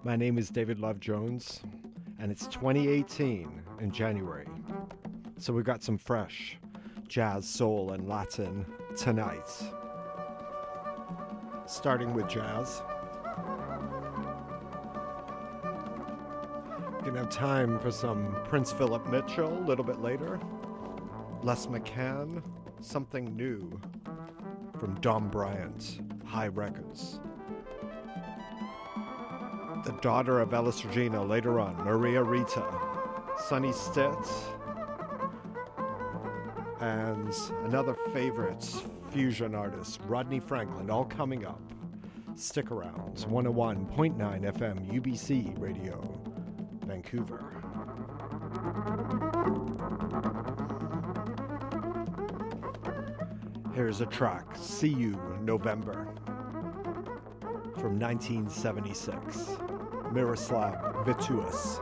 My name is David Love Jones, and it's 2018 in January. So we've got some fresh jazz, soul, and Latin tonight. Starting with jazz. We're going to have time for some Prince Philip Mitchell a little bit later. Les McCann, Something New from Dom Bryant, High Records. The daughter of Elis Regina later on, Maria Rita, Sonny Stitt, and another favorite fusion artist, Rodney Franklin, all coming up. Stick around. 101.9 FM UBC Radio, Vancouver. Here's a track, See You November, from 1976. Miroslav Vitouš.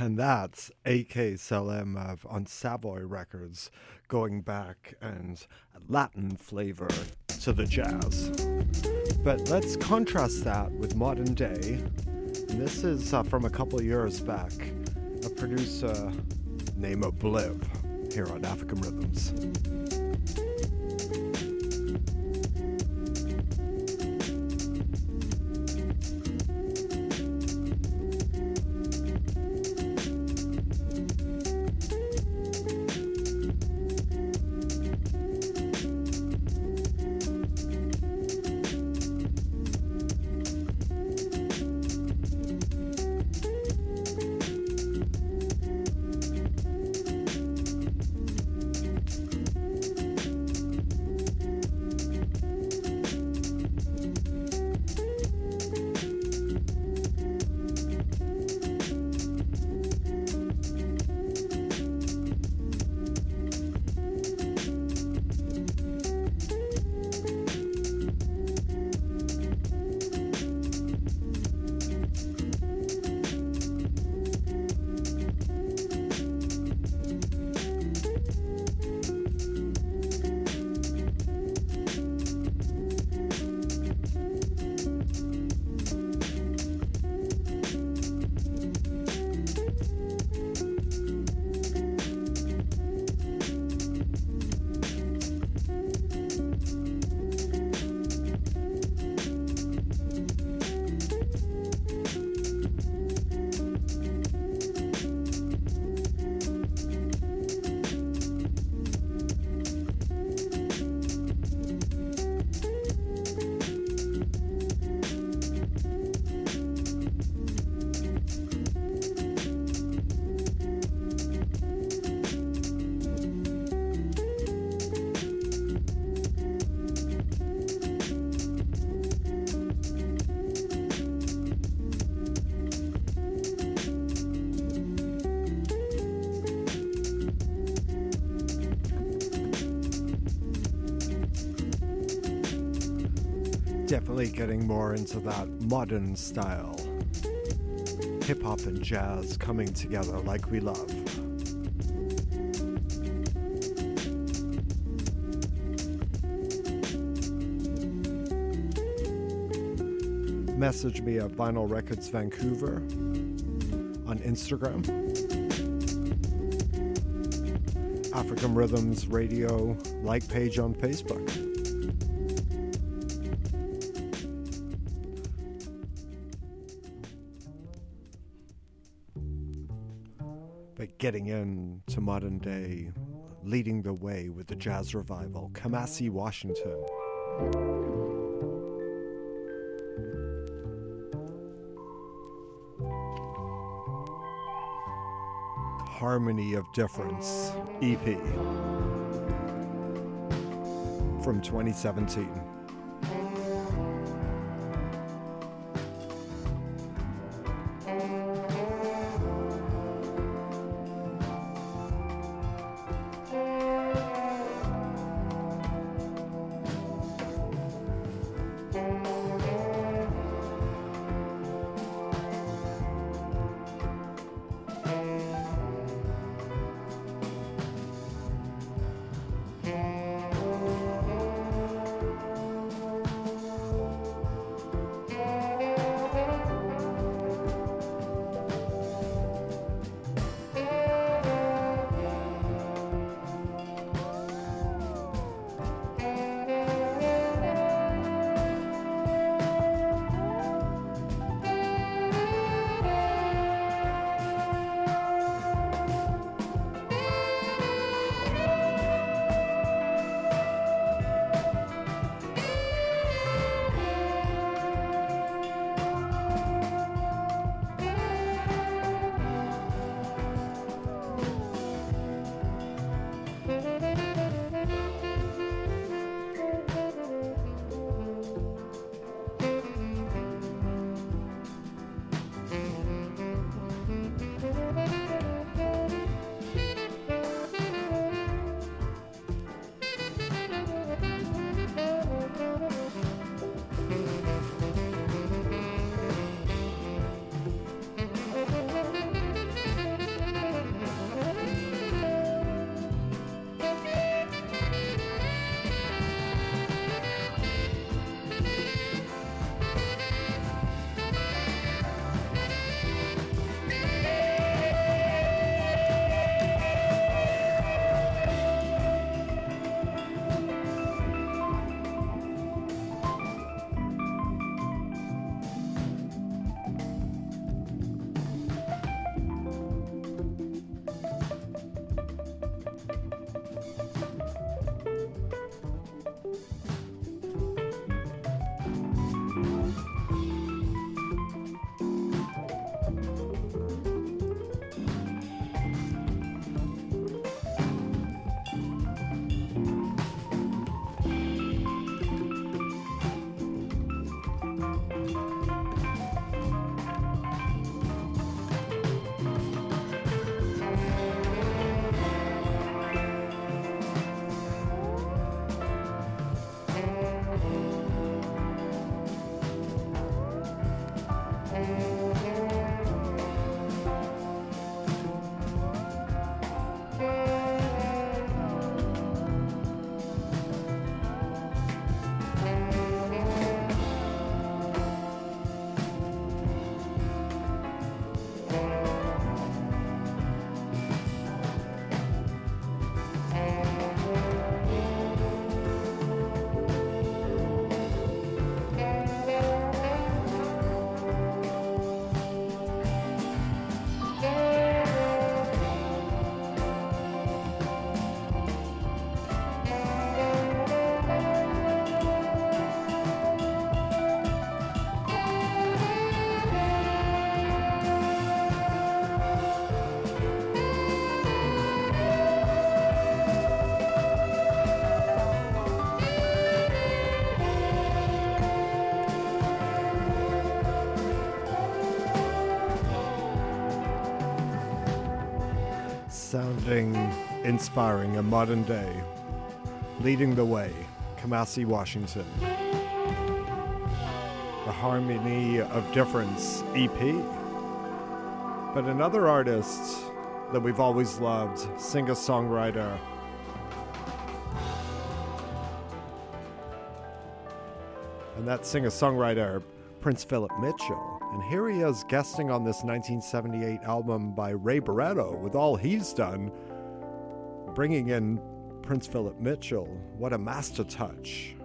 And that's A.K. Salem on Savoy Records, going back and Latin flavor to the jazz. But let's contrast that with modern day. And this is from a couple years back, a producer named Obliv here on African Rhythms. Definitely getting more into that modern style. Hip-hop and jazz coming together like we love. Message me at Vinyl Records Vancouver on Instagram. African Rhythms Radio like page on Facebook. But getting into modern day, leading the way with the jazz revival, Kamasi Washington. Harmony of Difference EP from 2017. Sounding inspiring and modern day. Leading the way, Kamasi Washington. The Harmony of Difference EP. But another artist that we've always loved, singer-songwriter, and that singer-songwriter, Prince Philip Mitchell. And here he is guesting on this 1978 album by Ray Barretto with all he's done, bringing in Prince Philip Mitchell. What a master touch.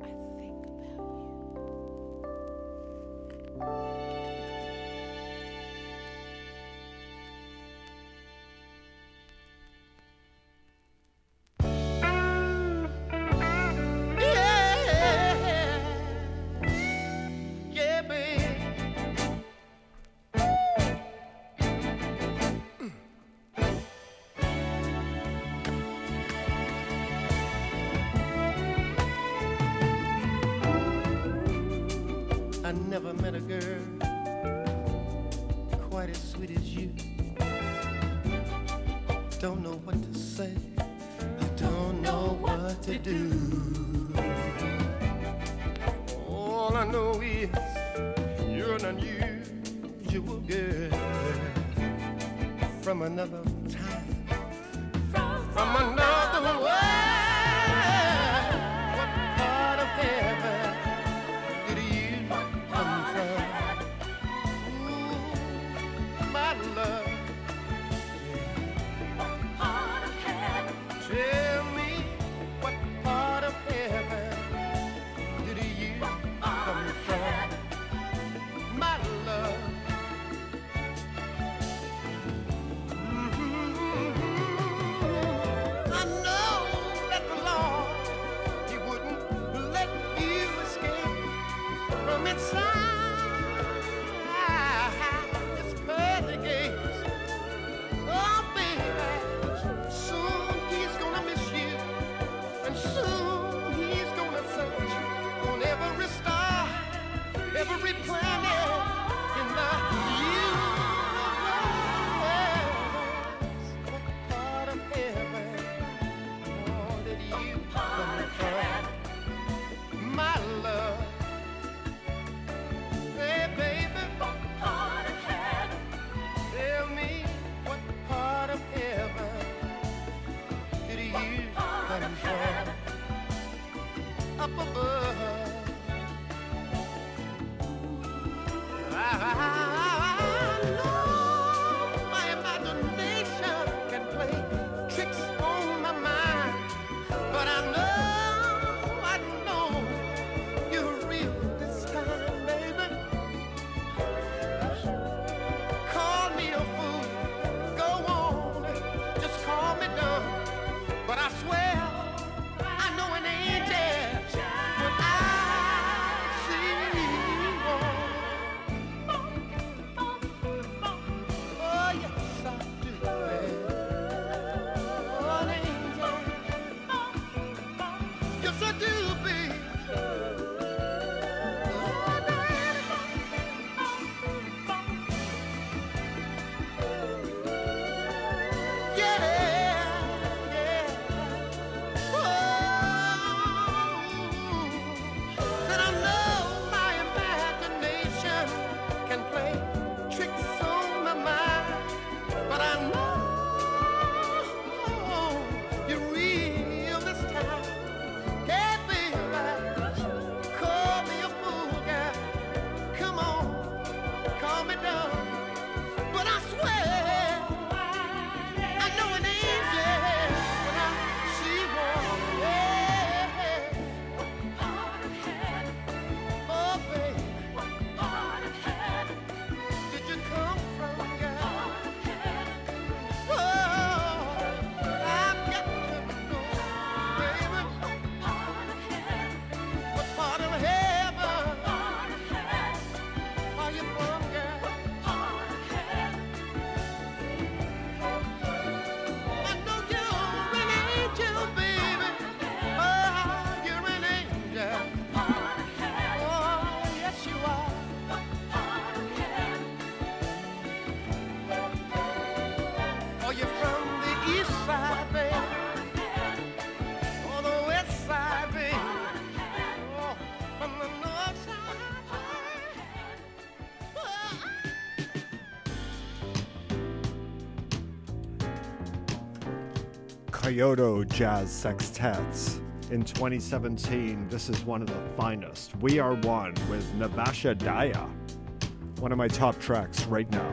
I never met a girl quite as sweet as you. Don't know what to say, I don't know what to do. All I know is you're an unusual girl from another time, from another world. What part of heaven did you come from? Ooh, my love. Tell me, what part of heaven did you come from? My love. I know that the Lord, He wouldn't let you escape from inside His pearly gates. Oh, baby, soon He's gonna miss you, and soon He's gonna search on every star, every planet in the universe. What part of heaven did you come from? My love. Hey, baby, tell me, what part of heaven did you come from? Up above. I know my imagination can play tricks on my mind, but I know you're real this time, baby. Call me a fool, go on, just call me dumb, but I swear I know an angel when I see one. Kyoto Jazz Sextets. In 2017, this is one of the finest. We Are One with Navasha Daya. One of my top tracks right now.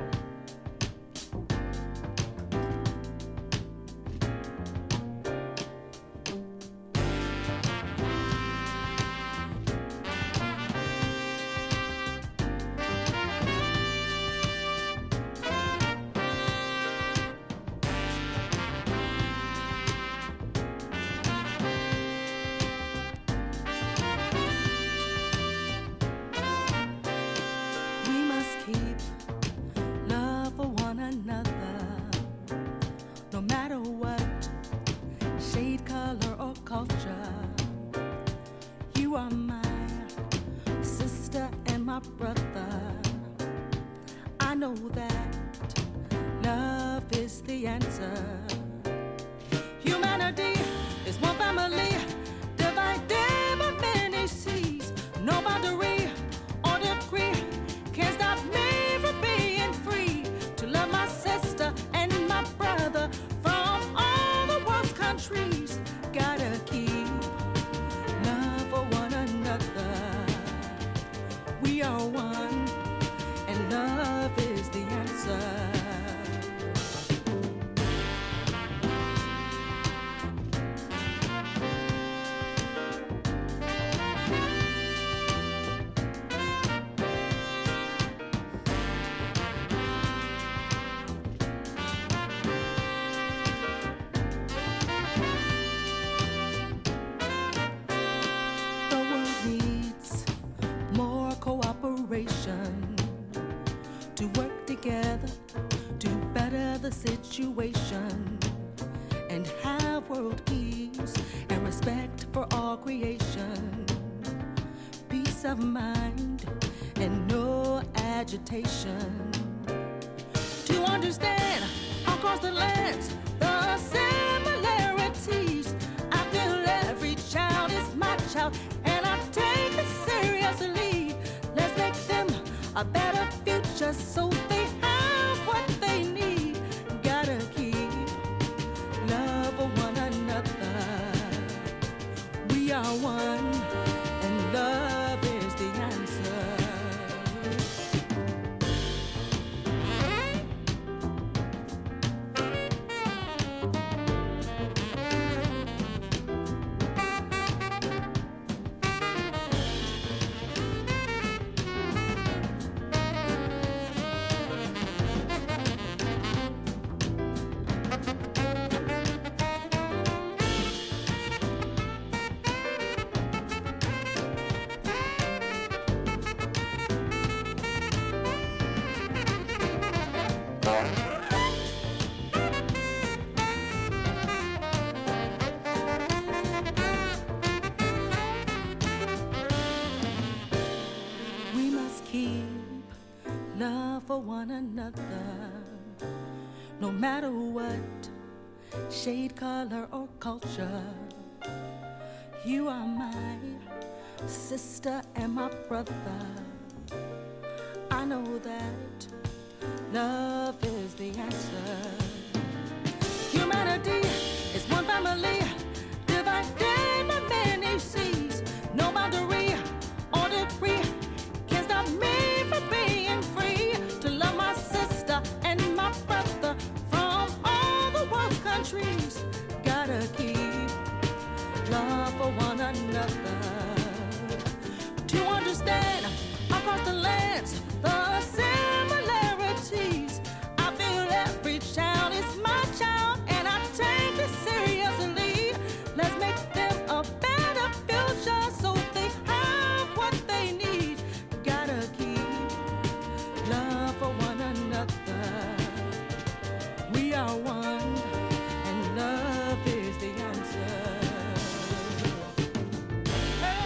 Situation and have world peace and respect for all creation, peace of mind and no agitation. To understand across the lands the similarities, I feel every child is my child and I take it seriously. Let's make them a better future so they have what they need. Gotta keep love for one another. We are one, and love is the answer. For one another, no matter what shade, color, or culture. You are my sister and my brother. I know that love is the answer. Humanity is one family, divided by many seas. No boundary or decree can stop me from being free to love my sister and my brother from all the world's countries. Gotta keep love for one another. To understand across the lands the similarities, I feel every child is my child and I take it seriously. Let's make them a better future so they have what they need. Gotta keep love for one another. We are one and love is the answer. Hey.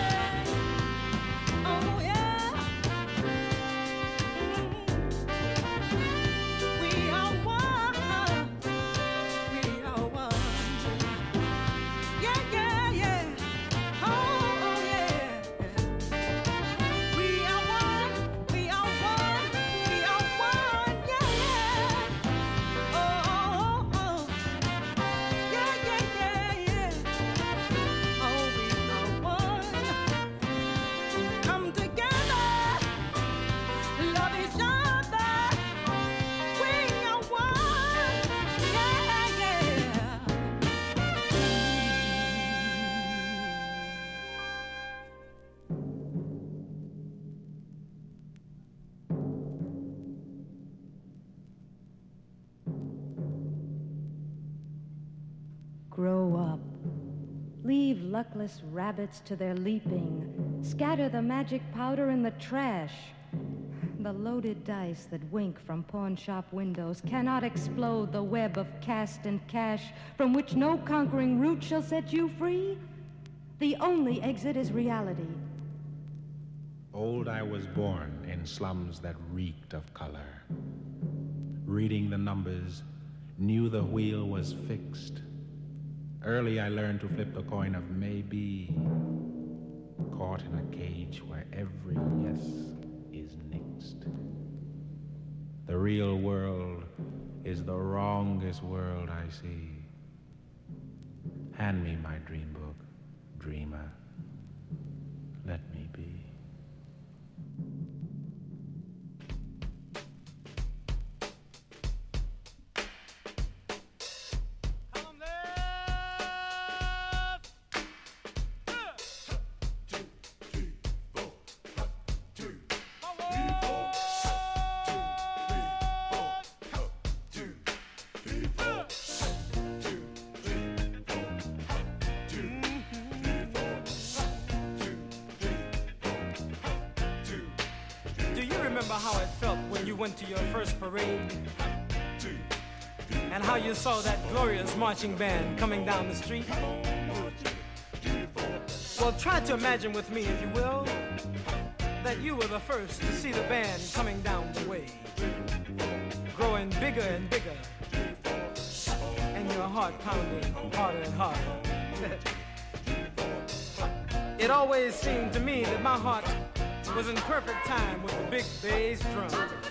luckless rabbits to their leaping. Scatter the magic powder in the trash. The loaded dice that wink from pawn shop windows cannot explode the web of caste and cash from which no conquering root shall set you free. The only exit is reality. Old I was born in slums that reeked of color. Reading the numbers, knew the wheel was fixed. Early I learned to flip the coin of maybe, caught in a cage where every yes is nixed. The real world is the wrongest world I see. Hand me my dream book, dreamer. Let me be. How it felt when you went to your first parade, and how you saw that glorious marching band coming down the street. Well, try to imagine with me, if you will, that you were the first to see the band coming down the way, growing bigger and bigger, and your heart pounding harder and harder. It always seemed to me that my heart was in perfect time with the big bass drum.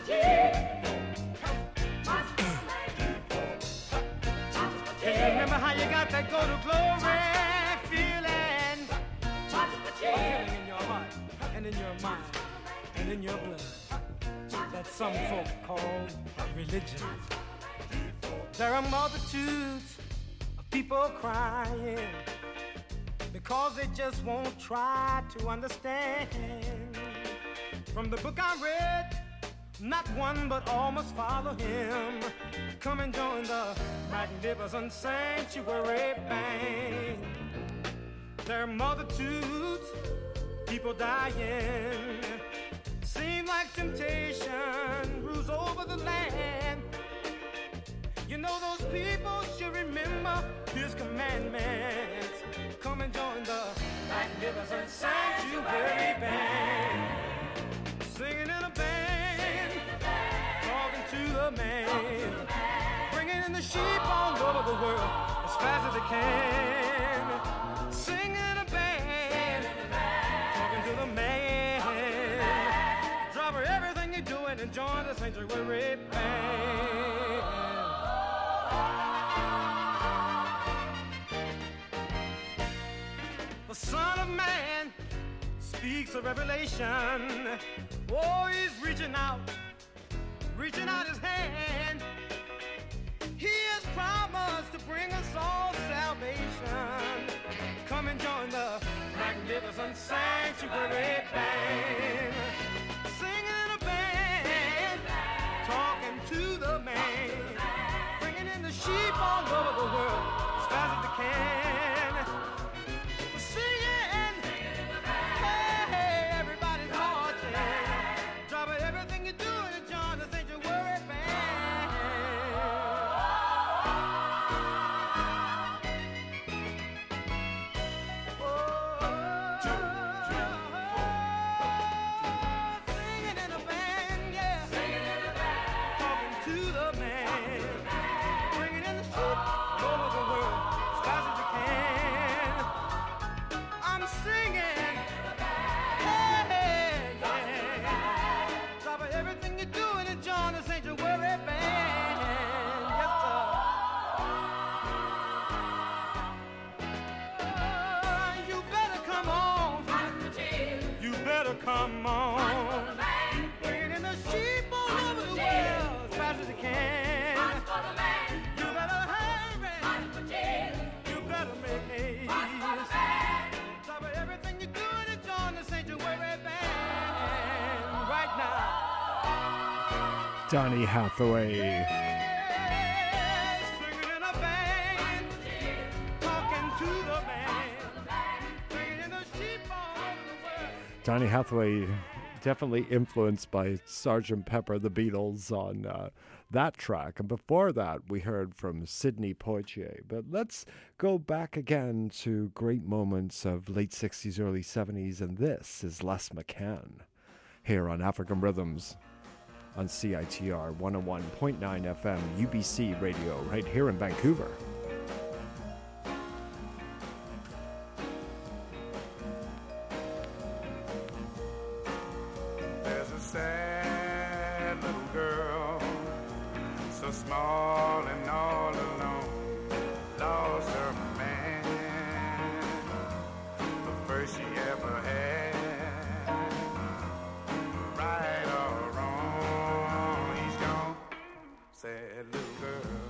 And you remember how you got that go to glory feeling? Feeling in your heart and in your mind and in your blood that some folk call religion. There are multitudes of people crying because they just won't try to understand. From the book I read, not one but all must follow him. Come and join the magnificent sanctuary band. There are multitudes, people dying. Seem like temptation rules over the land. You know those people should remember his commandments. Come and join the magnificent sanctuary band. Singing in a band, talking to the man, bringing in the sheep all over the world as fast as they can. Singing in a band, talking to the man, drop everything you're doing and join the sanctuary band. The Son of Man speaks of revelation. Oh, he's reaching out his hand. He has promised to bring us all salvation. Come and join the magnificent sanctuary band. Singing in a band, talking to the man, bringing in the sheep all over the world as fast as they can. Come on, bringing in the sheep all over the world as fast as you can. You better hurry, you better make haste. Stop everything you're doing and join the sanctuary band right now. Donny Hathaway. Singing in a band, talking to the man. Donny Hathaway definitely influenced by Sgt. Pepper, the Beatles on that track. And before that, we heard from Sidney Poitier. But let's go back again to great moments of late 60s, early 70s. And this is Les McCann here on African Rhythms on CITR 101.9 FM UBC Radio right here in Vancouver. There's a sad little girl, so small and all alone, lost her man, the first she ever had. Right or wrong, he's gone, sad little girl.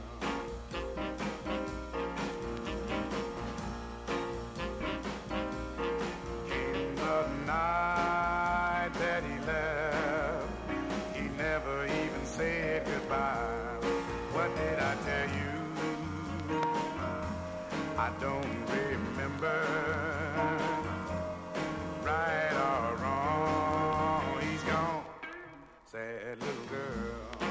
Came the night that he left, he never even said goodbye. What did I tell you? I don't remember. Right or wrong, he's gone, sad little girl.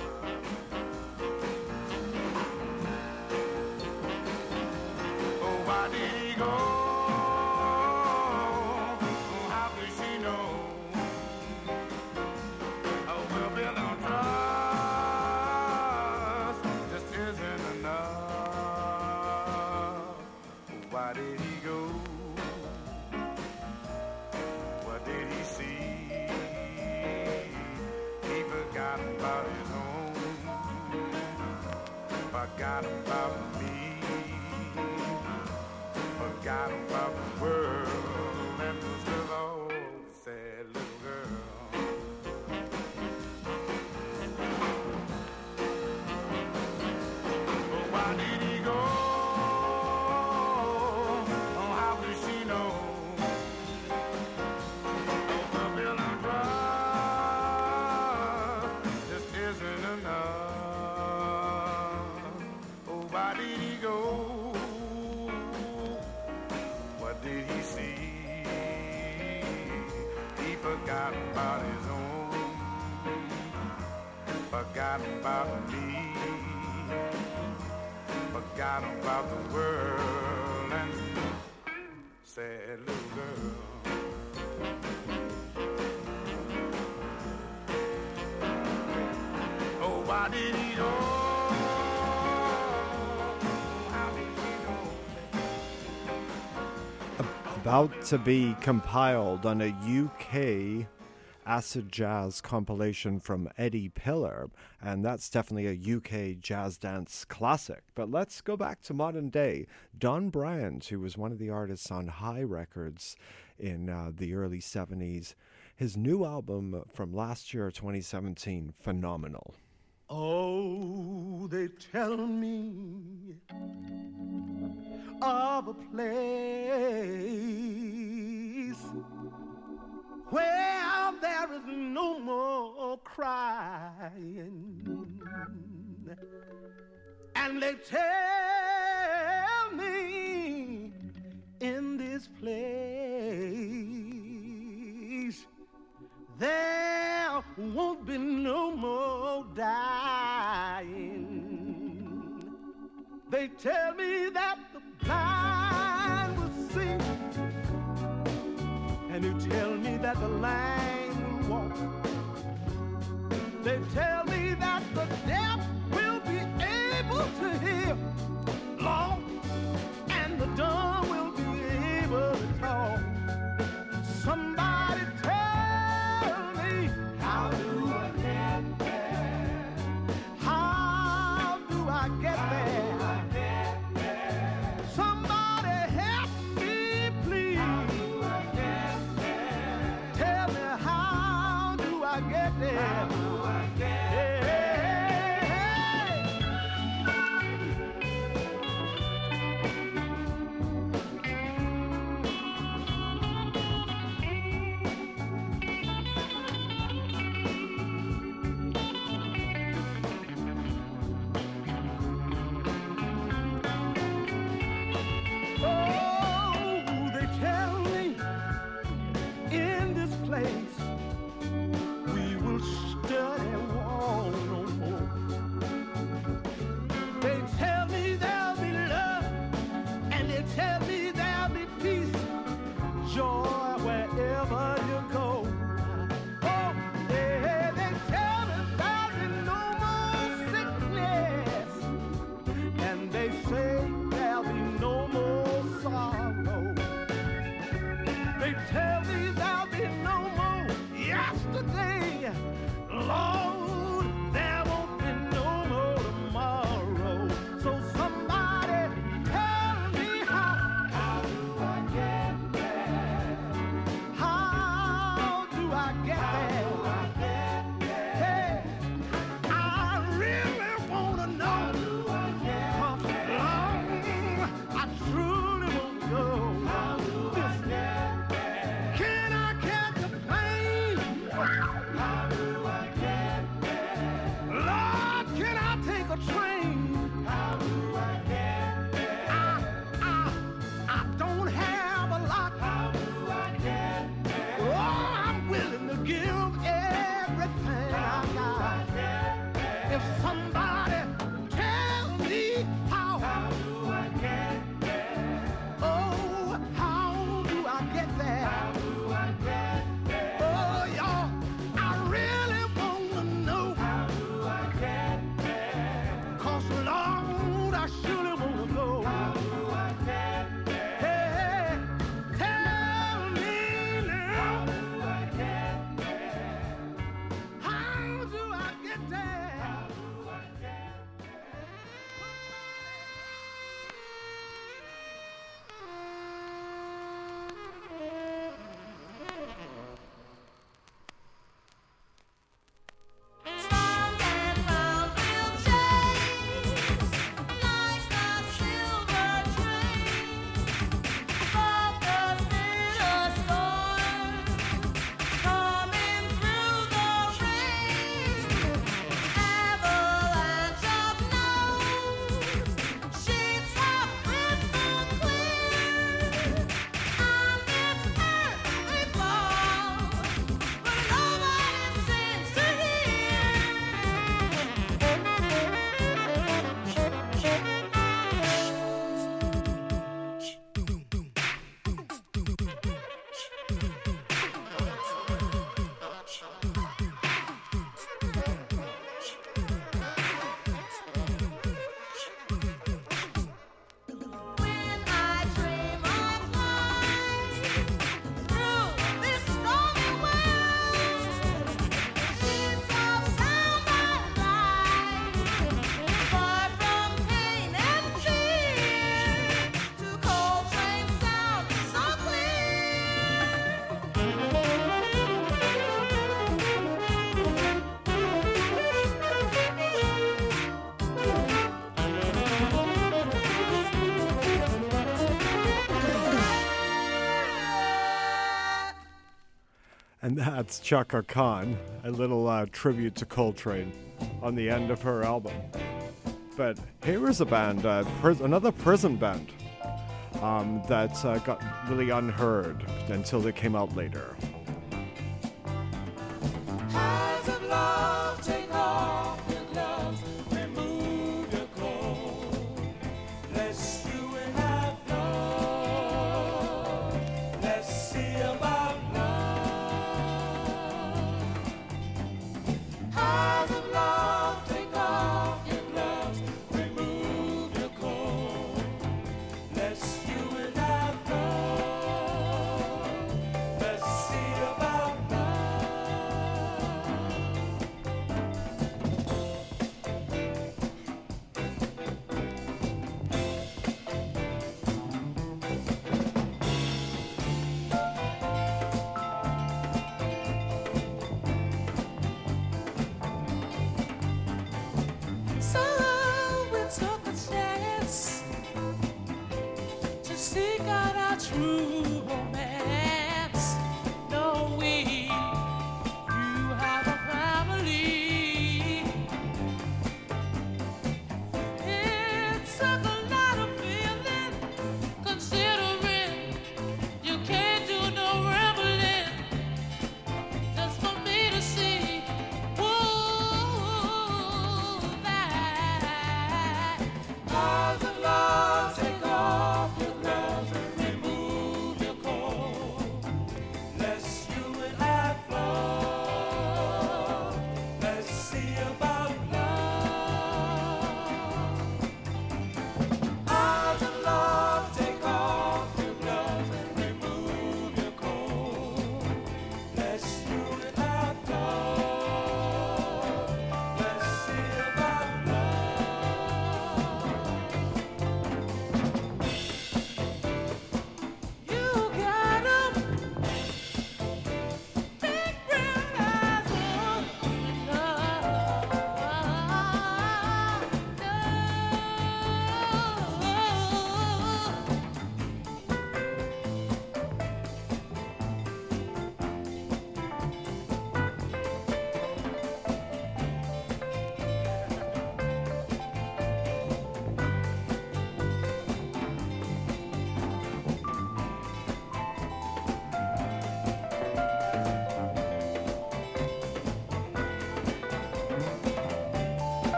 Oh, why did he go? Oh, how could she know? Oh, well, built on trust just isn't enough. Oh, why did he go? What did he see? He forgot about his home, forgot about me, forgot about the world, and was still old, sad little girl. Oh, why did he go? Oh, how could she know? Oh, the bill on trust just isn't enough. Oh, why did he go? What did he see? He forgot about his own, forgot about me, forgot about the world, and sad little girl. Oh, why did he go? How did he go? About to be compiled on a UK acid jazz compilation from Eddie Pillar, and that's definitely a UK jazz dance classic. But let's go back to modern day. Don Bryant, who was one of the artists on High Records in the early 70s, his new album from last year, 2017, phenomenal. Oh, they tell me of a place where there is no more crying, and they tell me in this place there won't be no more dying. They tell me that the blind will see, and they tell me that the lame will walk. They tell me that the deaf will be able to hear, Lord, and the dumb will be able to talk. Somebody tell me, how do I get there? How do I get there? Somebody help me, please. How do I get there? Tell me, how do I get there? How do I get there? Oh, they tell me in place. We will study war no more. They tell me there'll be love, and they tell me there'll be peace, joy wherever you go. Oh, they tell me there'll be no more sickness, and they say there'll be no more sorrow. They tell me there'll be no more yesterday. Lord, there won't be no more tomorrow. So somebody tell me how do I get there? How do I get there? Hey, I really wanna know. How do I get there? I truly want to know. How do I get there? Can I catch a plane? How do I get there? Lord, can I take a train? How do I get there? I don't have a lot. How do I get there? Oh, I'm willing to give everything I got. If somebody tell me how do I get there? Oh, how do I get there? How do I get there? Oh, y'all, I really want to know. How do I get there? 'Cause Lord, I surely want to go. How do I get there? Hey, tell me now. How do I get there? How do I get there? How do I get Round and round we'll chase like a silver train above the bitter storm, coming through the rain. Avalanche of notes, sheets of crystal clear. On this earth we fall, but nobody seems to When I dream of flight through this stormy world, sheets of sound and light, far from pain and fear, to Coltrane sound so And that's Chaka Khan, a little tribute to Coltrane on the end of her album. But here is a band, another prison band, that got really unheard until they came out later. Eyes of love, take off your gloves, remove your clothes. Let's you and have love. Let's see about love. Eyes of love, take off your gloves, remove your clothes. Let's you and have love. Let's see about love.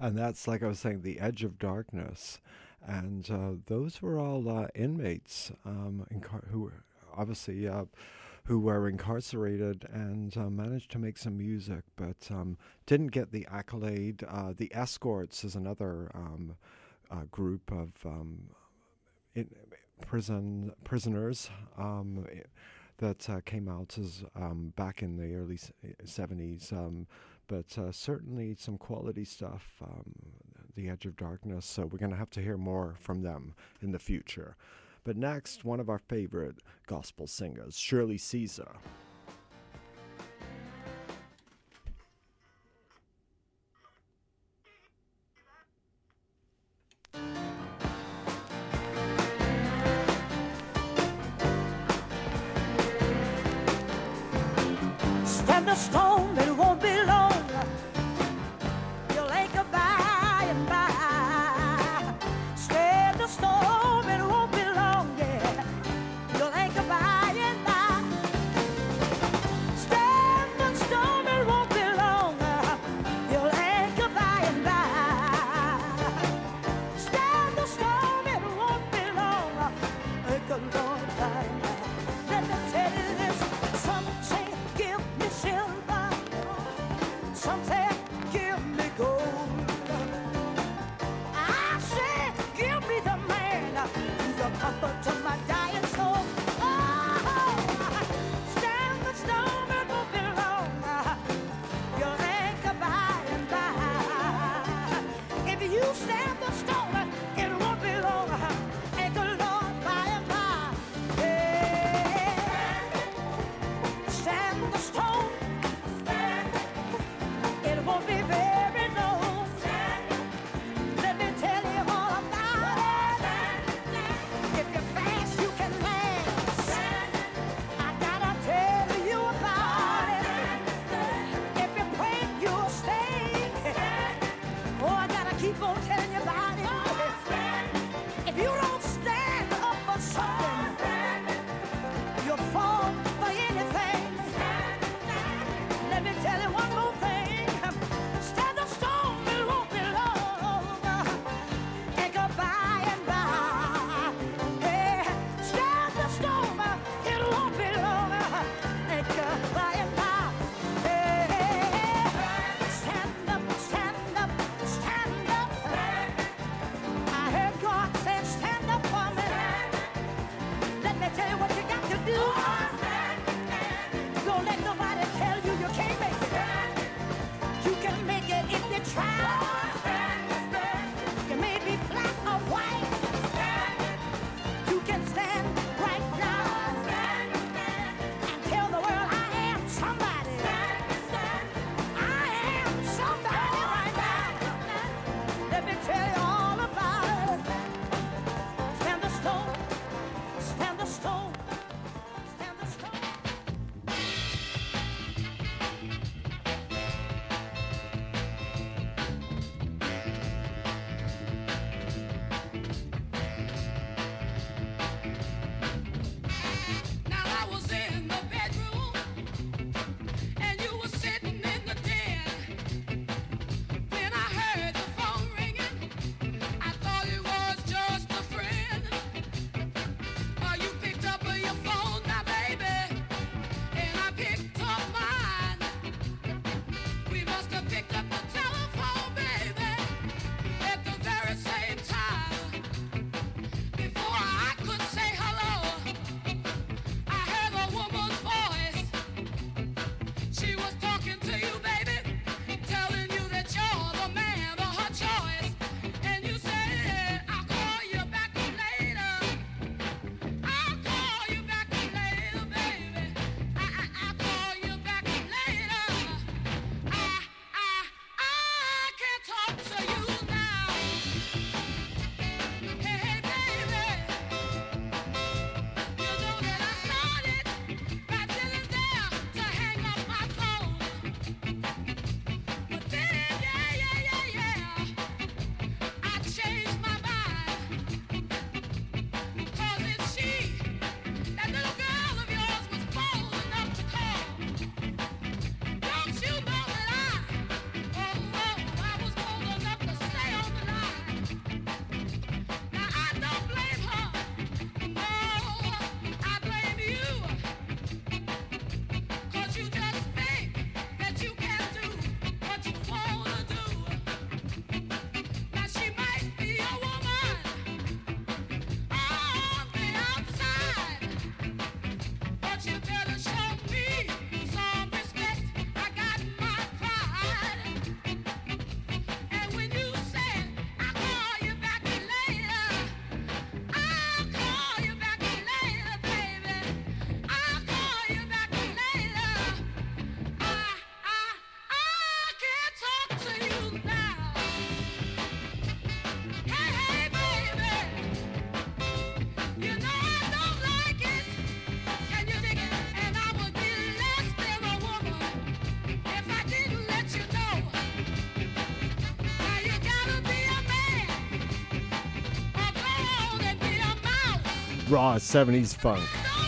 And that's, like I was saying, The Edge of Darkness. And those were all inmates who were obviously who were incarcerated and managed to make some music, but didn't get the accolade. The Escorts is another group of prisoners that came out as back in the early 70s, but certainly some quality stuff, The Edge of Darkness, so we're going to have to hear more from them in the future. But next, one of our favorite gospel singers, Shirley Caesar. Stand the storm, it won't be long. You'll anchor by and by. Stand the storm, it won't be long, yeah. You'll anchor by and by. Stand the storm, it won't be long. You'll anchor by and by. Stand the storm, it won't be long. Anchor Lord by and by. Let me tell you this, some say give me silver. Raw 70s funk.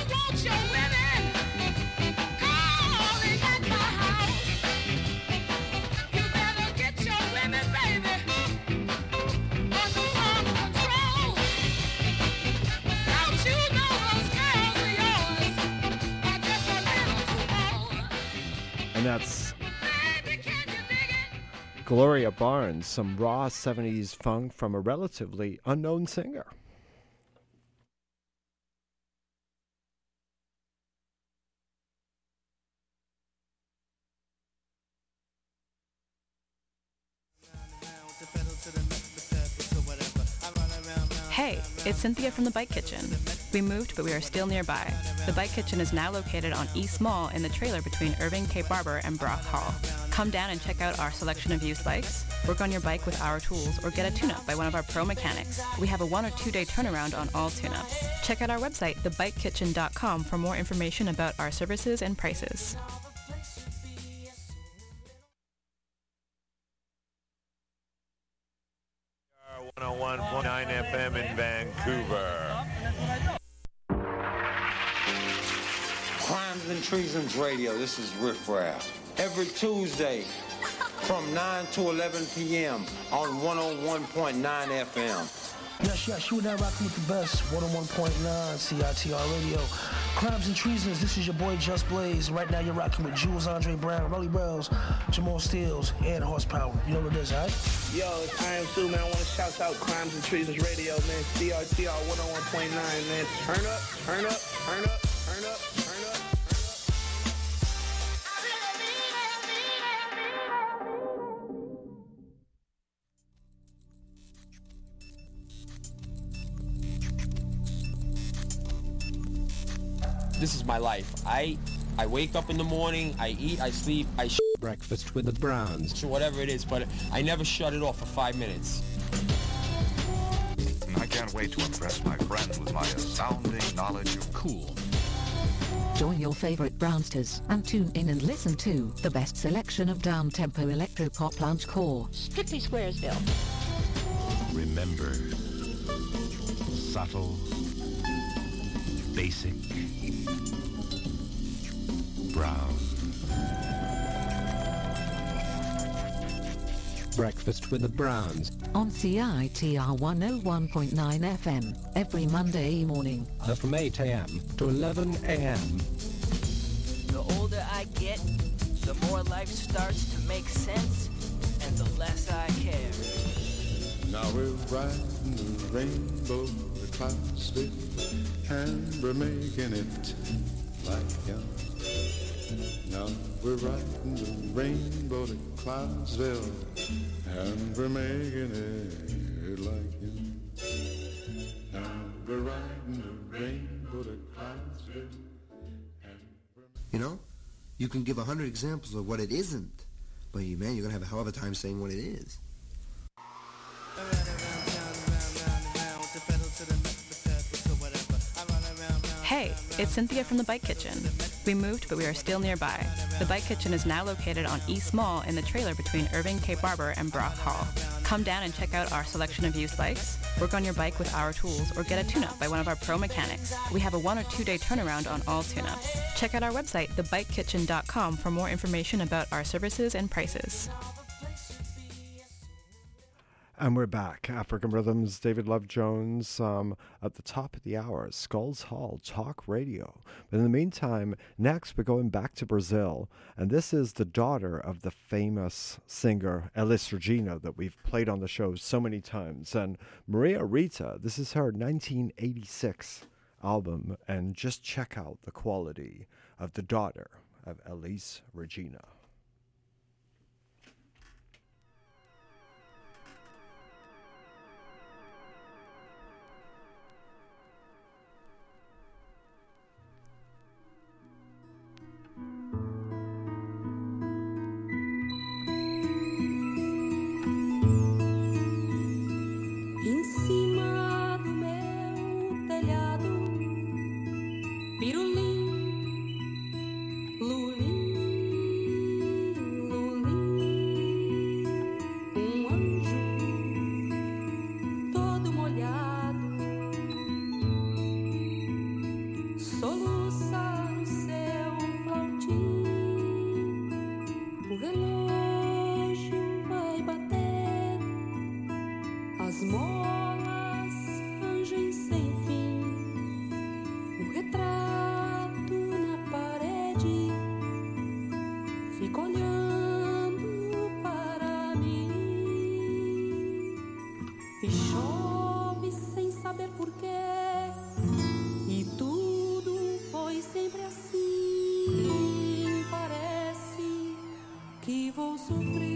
And that's Gloria Barnes, some raw 70s funk from a relatively unknown singer. Hey, it's Cynthia from the Bike Kitchen. We moved, but we are still nearby. The Bike Kitchen is now located on East Mall in the trailer between Irving, Cape Barber, and Brock Hall. Come down and check out our selection of used bikes, work on your bike with our tools, or get a tune-up by one of our pro mechanics. We have a 1 or 2 day turnaround on all tune-ups. Check out our website, thebikekitchen.com, for more information about our services and prices. On 101.9 FM in Vancouver. Crimes and Treasons Radio, this is Riff Raff. Every Tuesday from 9 to 11 p.m. on 101.9 FM. Yes, you and I rocking with the best. 101.9 CITR Radio. Crimes and Treasons, this is your boy Just Blaze. Right now you're rocking with Jules Andre Brown, Rolly Bells, Jamal Steels, and Horsepower. You know what it is, all right? Yo, it's I Am Sue, man. I want to shout out Crimes and Treasons Radio, man. CRTR 101.9, man. Turn up, turn up, turn up, turn up, turn up. This is my life. I wake up in the morning, I eat, I sleep, I Breakfast with the Browns. Whatever it is, but I never shut it off for 5 minutes. I can't wait to impress my friends with my astounding knowledge of cool. Join your favorite Brownsters and tune in and listen to the best selection of down-tempo electro-pop lounge core. Strictly Squaresville. Remember, subtle, basic, brown. Breakfast with the Browns. On CITR 101.9 FM, every Monday morning. From 8 a.m. to 11 a.m. The older I get, the more life starts to make sense, and the less I care. Now we're riding the rainbow, the clouds big, and we're making it like young. Now we're riding the rainbow to Cloudsville, and we're making it like young. Now we're riding the rainbow to Cloudsville. You know, you can give 100 examples of what it isn't, but man, you're gonna have a hell of a time saying what it is. Hey, it's Cynthia from the Bike Kitchen. We moved, but we are still nearby. The Bike Kitchen is now located on East Mall in the trailer between Irving, Cape Barber, and Brock Hall. Come down and check out our selection of used bikes, work on your bike with our tools, or get a tune-up by one of our pro mechanics. We have a 1 or 2 day turnaround on all tune-ups. Check out our website, thebikekitchen.com, for more information about our services and prices. And we're back. African Rhythms, David Love Jones, at the top of the hour, Skulls Hall Talk Radio. But in the meantime, next we're going back to Brazil, and this is the daughter of the famous singer Elis Regina that we've played on the show so many times. And Maria Rita, this is her 1986 album, and just check out the quality of the daughter of Elis Regina. soluçar o seu flautim. O relógio vai bater, as molas rangem sem fim. O retrato na parede fica olhando para mim e chove sem saber porquê. E tudo foi sempre assim. Parece que vou sofrer.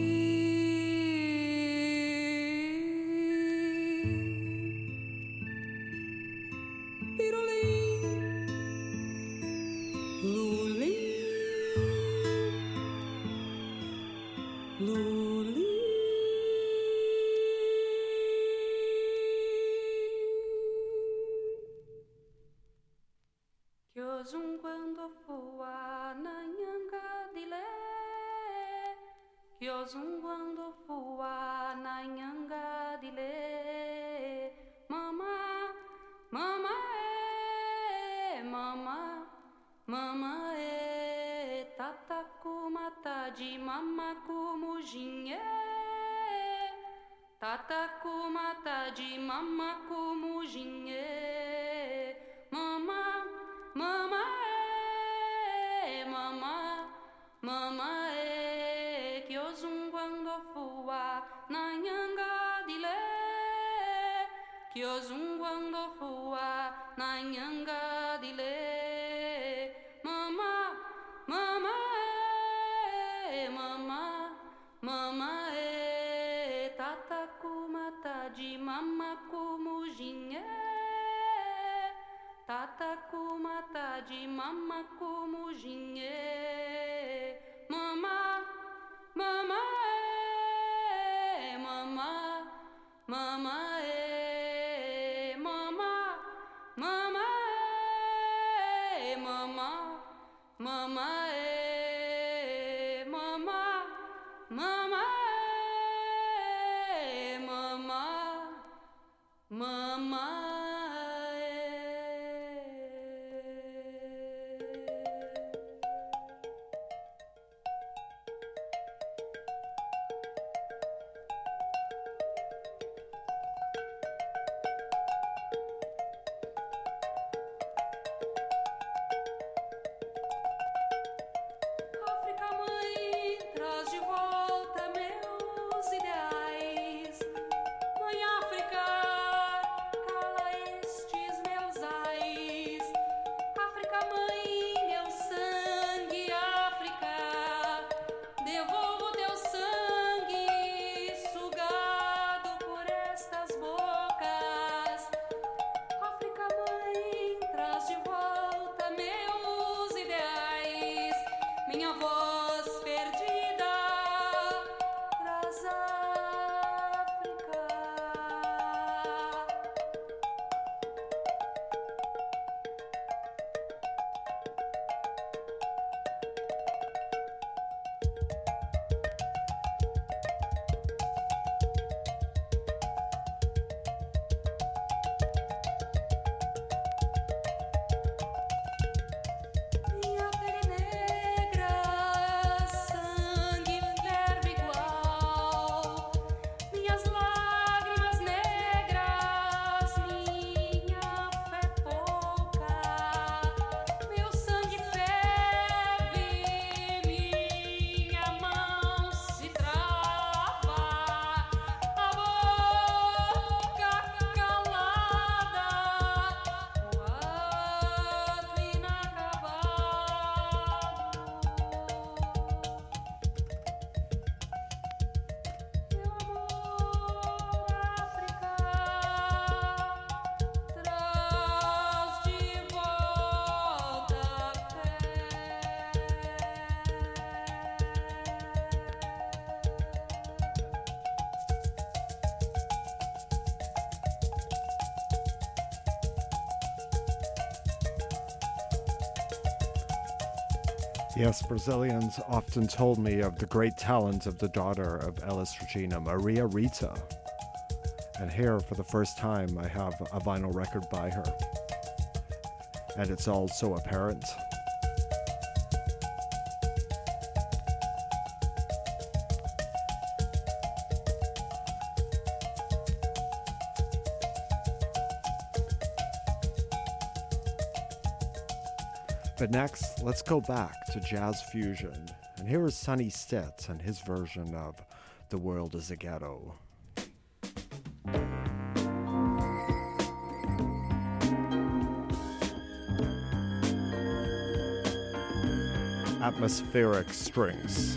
Pirulim, lulim, lulim. Que osum quando fua na nhanga de lé, que osum quando fua na nhanga de lé, mama, mama mama, mama tataku mata de mamaku mujinhe, tataku mata de mamaku mujinhe, mama, mama mama, mama que osum quando fua na nhanga de lé, que osum quando fua na nhanga de lé, mama, mama mama, mama tataku mata de mamaku mujinhe, tataku mata de mamaku mujinhe, mama, mama mama, mama mama, mama mama, mama mama, mama mama, mama. África, mãe, traz de volta meus ideais. Mãe África, cala estes meus ais. África, mãe, meu sangue, África, devolvo teu sangue sugado por estas bocas. África, mãe, traz de volta meus ideais. Minha voz perdida, traz África. Minha pele negra, sangue ferve igual. Minhas lágrimas negras, minha fé pouca. Meu sangue ferve, minha mão se trava. A boca calada, o ato inacabado. Meu amor, África, traz de volta a fé. Yes, Brazilians often told me of the great talent of the daughter of Elis Regina, Maria Rita. And here, for the first time, I have a vinyl record by her. and it's all so apparent. But next, let's go back to jazz fusion. And here is Sonny Stitt and his version of The World is a Ghetto. Atmospheric strings.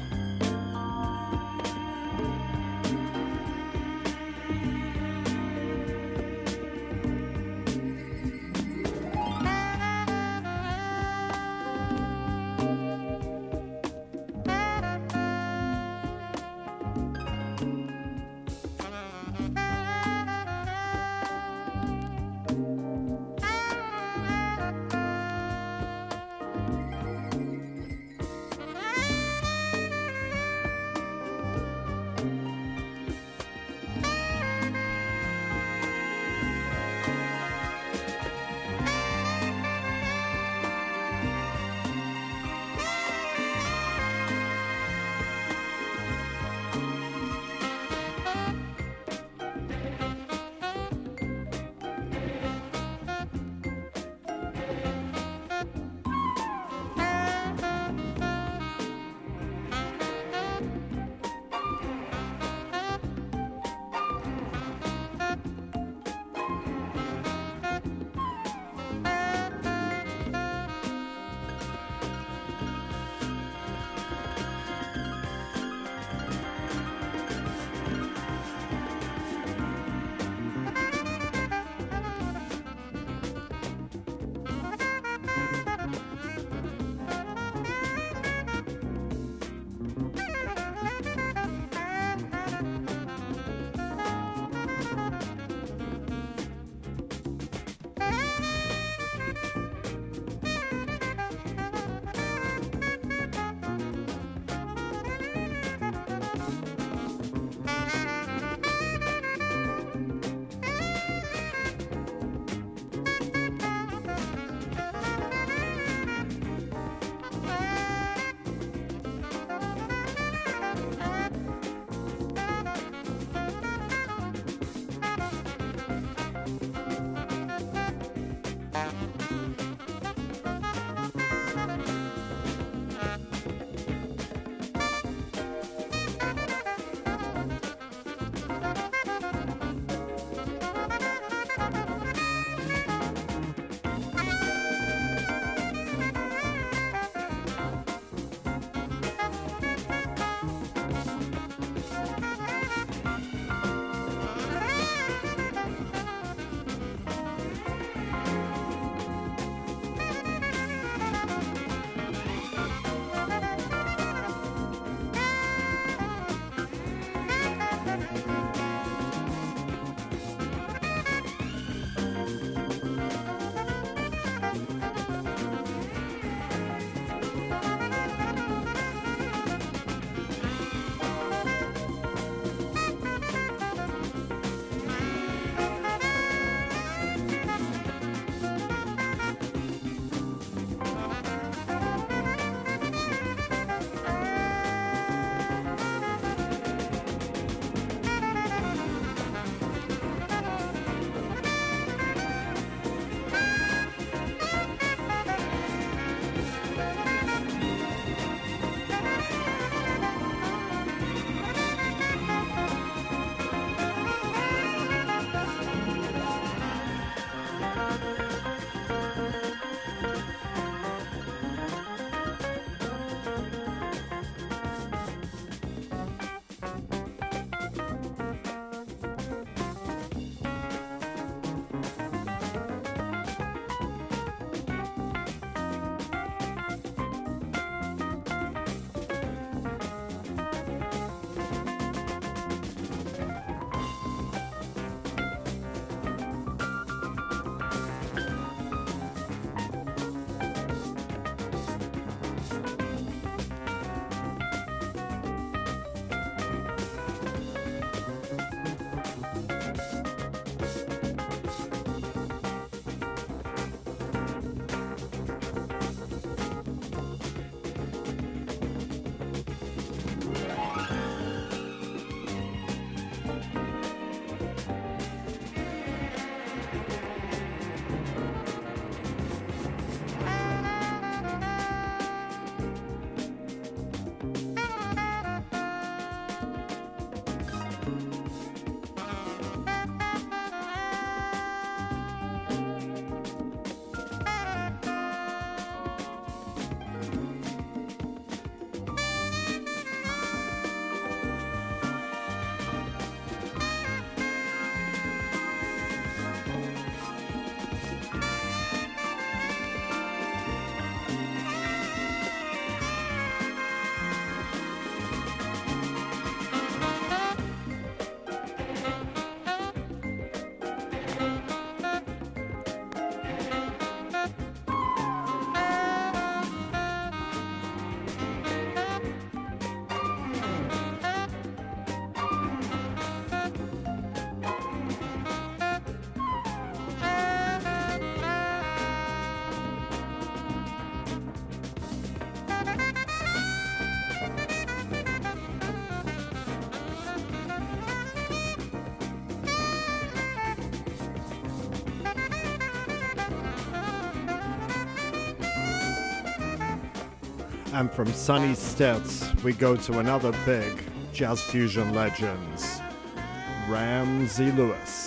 And from Sonny Stitz, we go to another big jazz fusion legends, Ramsey Lewis.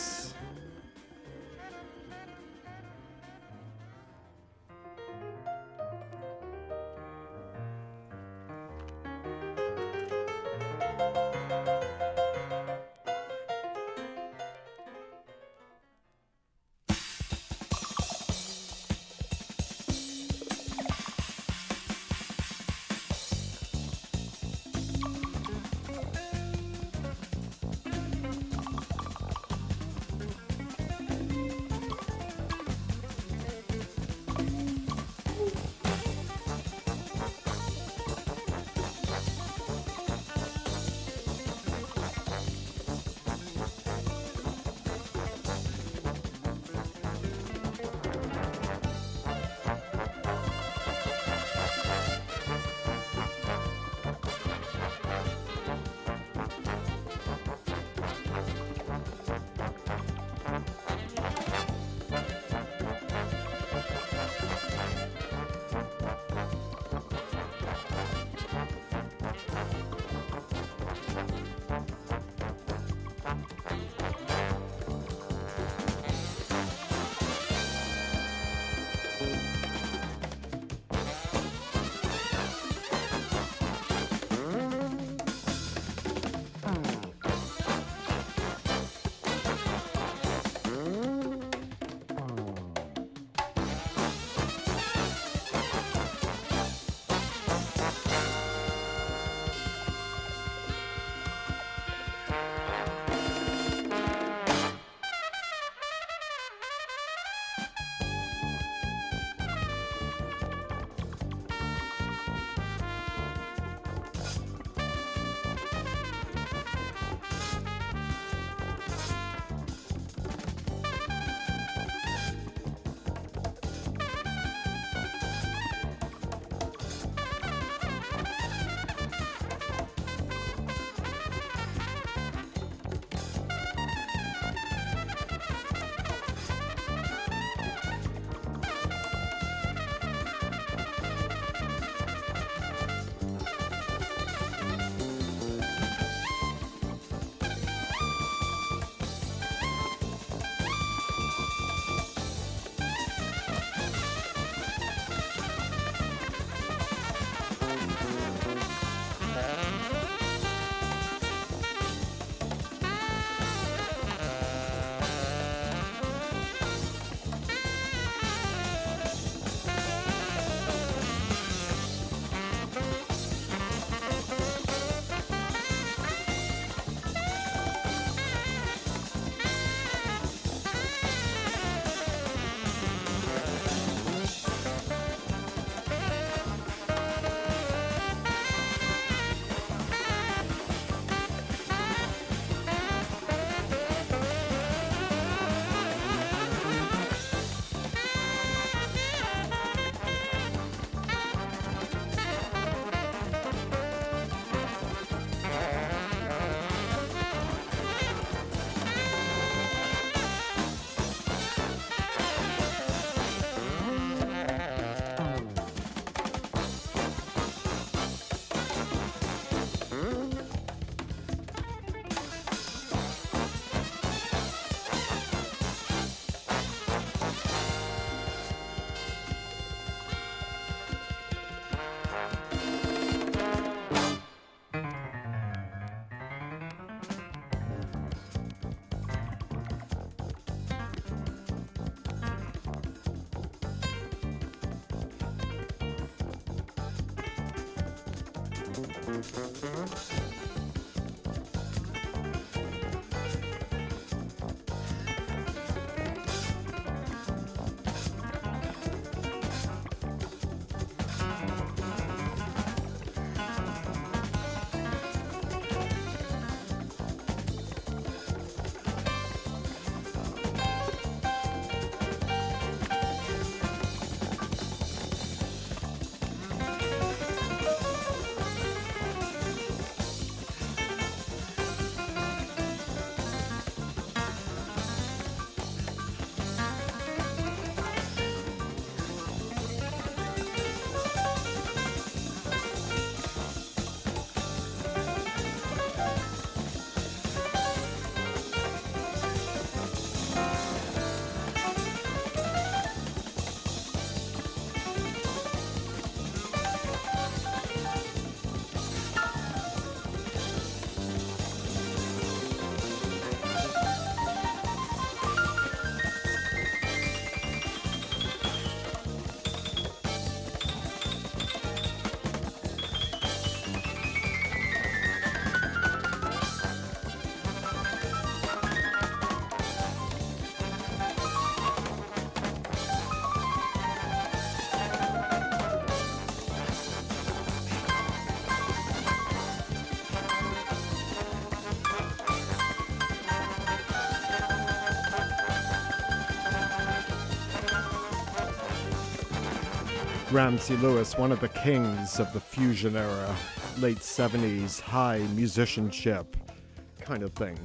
Ramsey Lewis, one of the kings of the fusion era, late 70s, high musicianship kind of thing.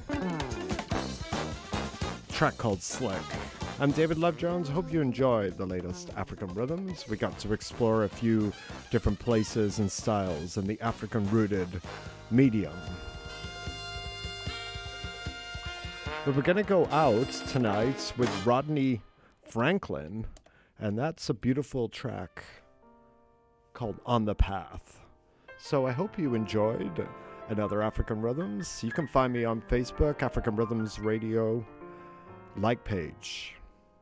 Track called Slick. I'm David Love Jones. Hope you enjoyed the latest African rhythms. We got to explore a few different places and styles in the African-rooted medium. But we're going to go out tonight with Rodney Franklin, and that's a beautiful track called On the Path. So I hope you enjoyed another African Rhythms. You can find me on Facebook, African Rhythms Radio like page.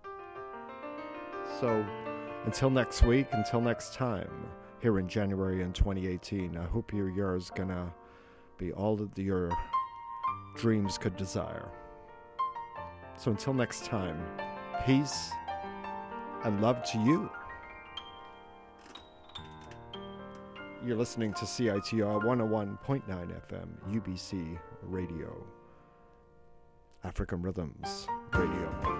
So until next week, until next time, here in January in 2018, I hope your year is going to be all that your dreams could desire. So until next time, peace and love to you. You're listening to CITR 101.9 FM, UBC Radio, African Rhythms Radio.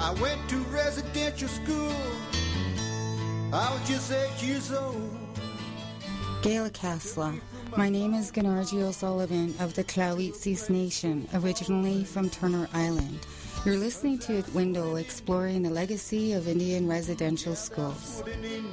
I went to residential school. I was just 8 years old. Gail Casla. My name is Ganarji O'Sullivan of the Clawitsis Nation, originally from Turner Island. You're listening to Window, exploring the legacy of Indian residential schools.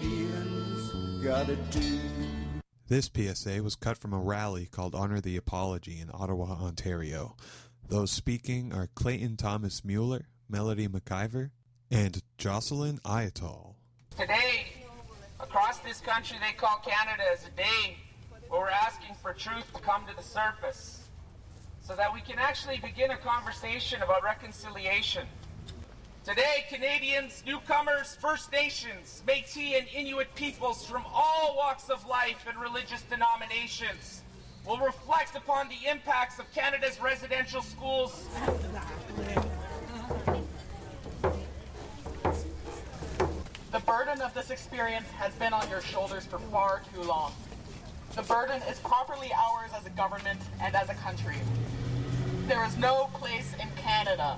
This PSA was cut from a rally called Honor the Apology in Ottawa, Ontario. Those speaking are Clayton Thomas Mueller, Melody McIver, and Jocelyn Ayatol. Today, across this country, they call Canada as a day where we're asking for truth to come to the surface so that we can actually begin a conversation about reconciliation. Today, Canadians, newcomers, First Nations, Métis and Inuit peoples from all walks of life and religious denominations will reflect upon the impacts of Canada's residential schools. The burden of this experience has been on your shoulders for far too long. The burden is properly ours as a government and as a country. There is no place in Canada